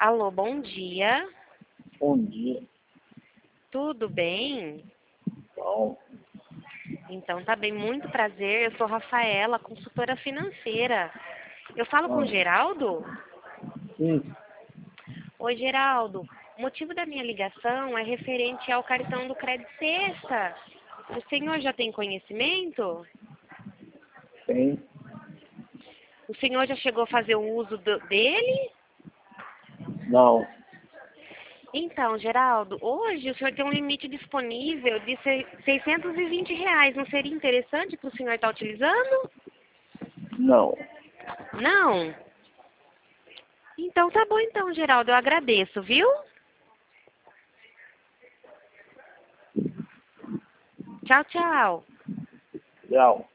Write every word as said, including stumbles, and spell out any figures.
Alô, bom dia. Bom dia. Tudo bem? Bom, Então tá bem, muito prazer. Eu sou Rafaela, consultora financeira. Eu falo com o ah, Geraldo? sim, Oi, Geraldo. O motivo da minha ligação é referente ao cartão do Crédito Sexta. O senhor já tem conhecimento? tem. O senhor já chegou a fazer o uso do- dele? Não, Então, Geraldo, hoje o senhor tem um limite disponível de se- seiscentos e vinte reais. Não seria interessante para o senhor estar utilizando? não. Não? Então tá bom então, Geraldo, eu agradeço, viu? Tchau, tchau. Tchau.